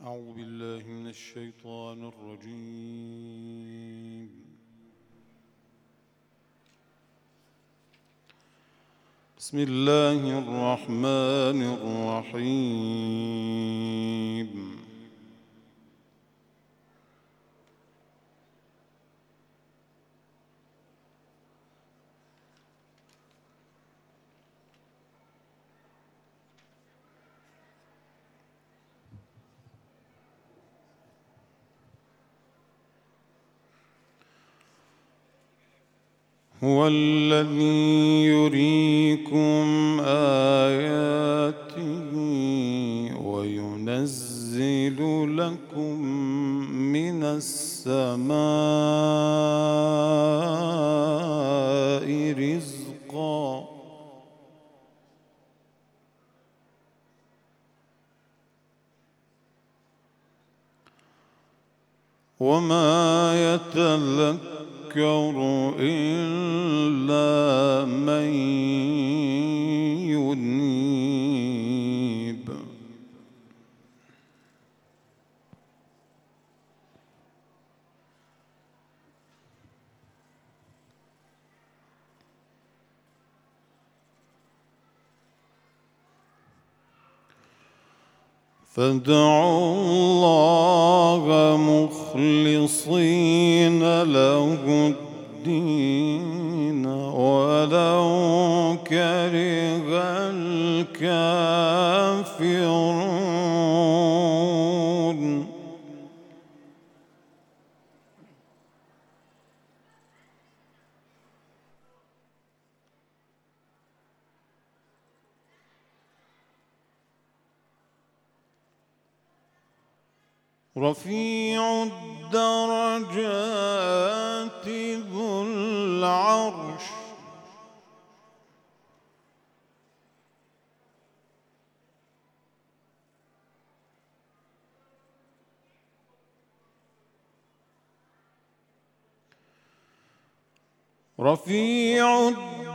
أعوذ بالله من الشيطان الرجيم. بسم الله الرحمن الرحيم. هو الذي يريكم آياته وينزل لكم من السماء رزقا وما يتذكر إلا من ينيب. فادعوا الله مخلصين له الدين ولو كره الكافرون. رفيع الدرجات ذو العرش رفيع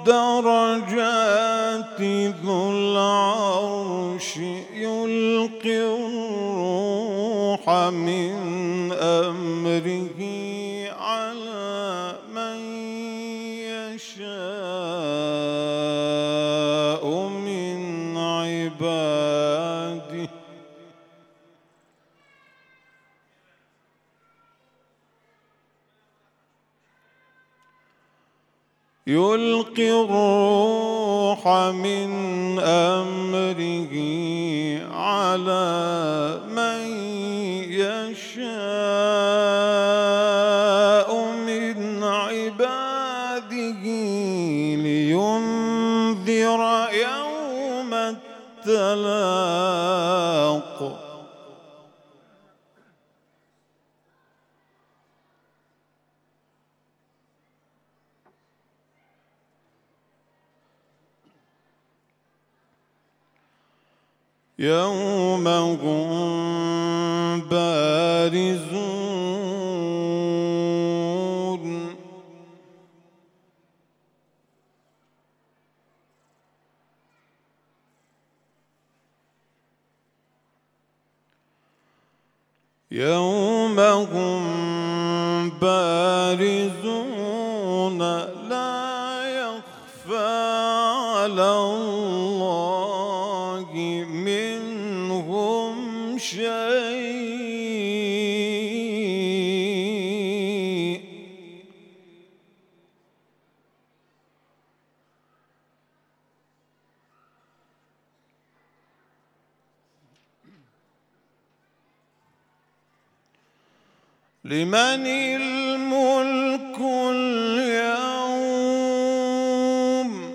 الدرجات ذو العرش يلقي الروح من أمره على من يشاء من عباده يلقي الروح من أمره على من يشاء من عباده لينذر يوم التلاق. يوم هم بارزون يوم هم بارزون لا يخفى على الله منهم شيء لمن الملك اليوم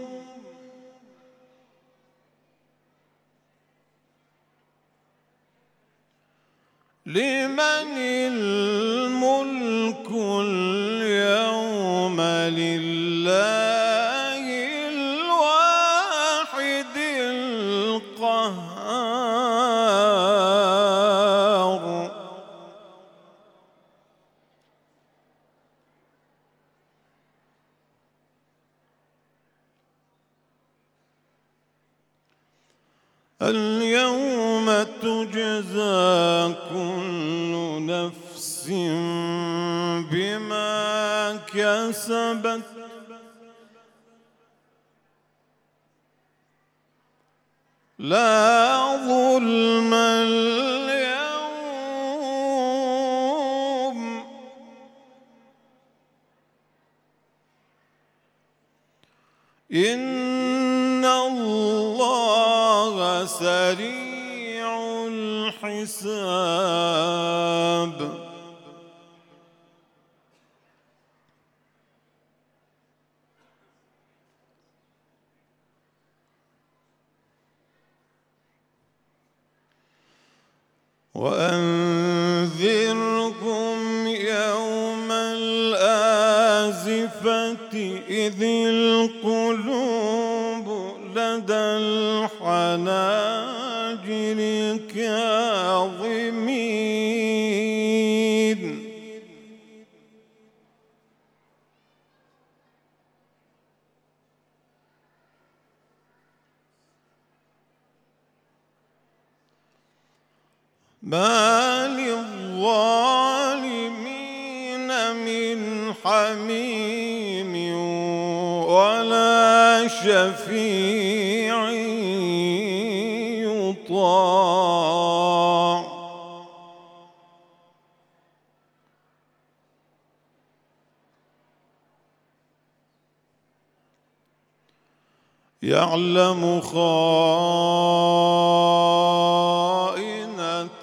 لمن الملك اليوم لله الواحد القهار. اليوم تجزى كل نفس بما كسبت لا ظلم اليوم إن الله سريع الحساب وأنذرهم يوم الآزفة إذ القلوب لدى الحناجر كاظمين ما للظالمين من حميم ولا شفيع يطاع يعلم خائنة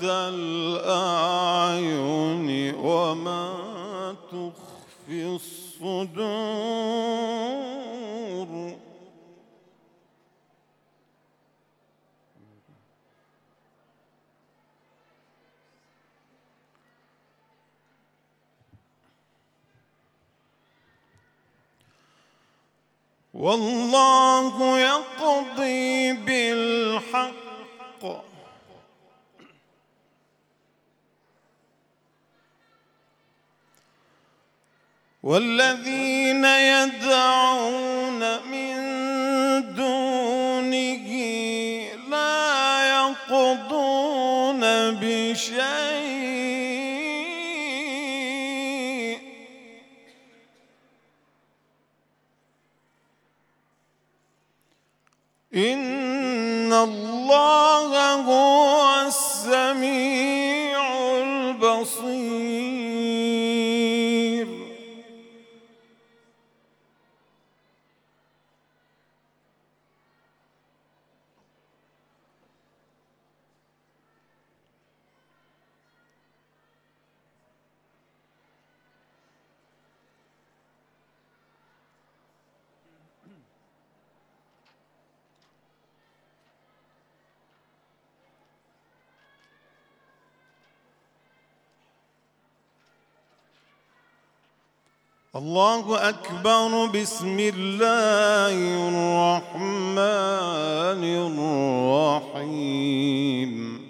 الأعين وما تخفي الصدور والله يقضي بالحق والذين يدعون من دونه لا يقضون بشيء إن الله هو السميع البصير الله أكبر بسم الله الرحمن الرحيم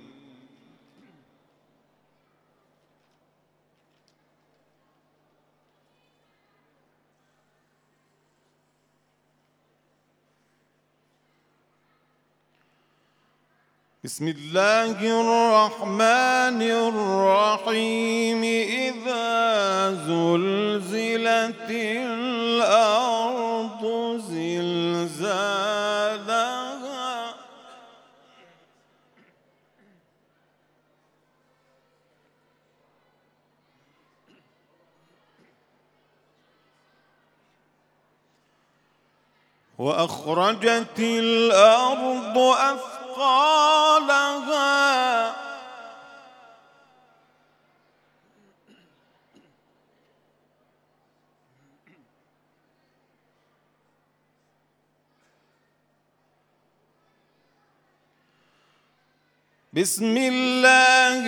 بسم الله الرحمن الرحيم إذا زلزلت الأرض زلزالها وأخرجت الأرض أثقالها بسم الله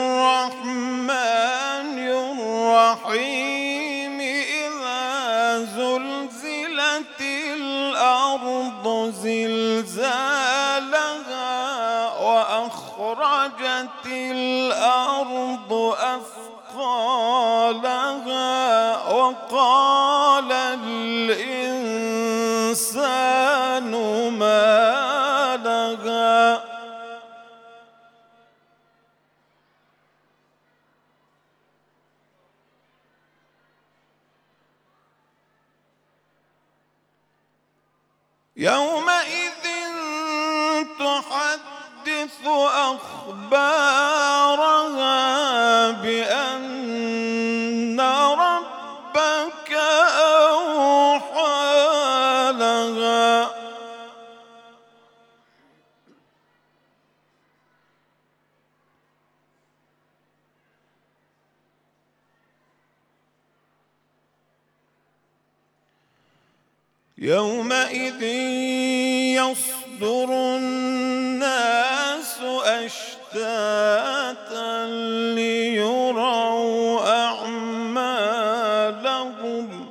الرحمن الرحيم إذا زلزلت الأرض زلزالها وأخرجت الأرض أثقالها وقال الإنسان ما لها يومئذ تحدث أخبارها بأن ربك أوحى لها يومئذ يصدر الناس أشتاتا ليروا أعمالهم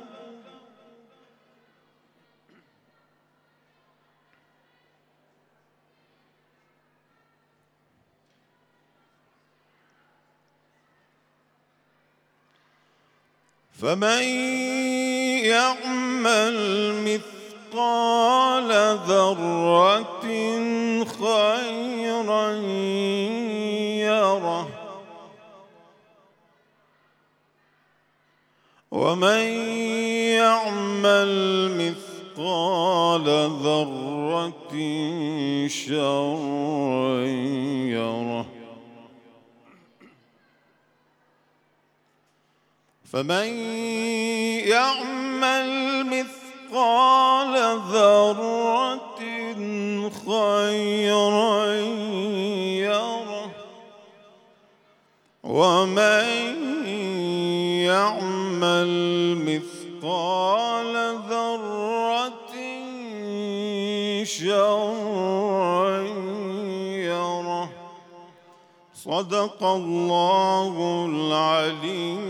فمن يعمل مثقال ذرة خيرا يره ومن يعمل مثقال ذرة شرا يره فمن يعمل مثقال ذرة خيرا يره ومن يعمل مثقال ذرة شرا يره. صدق الله العلي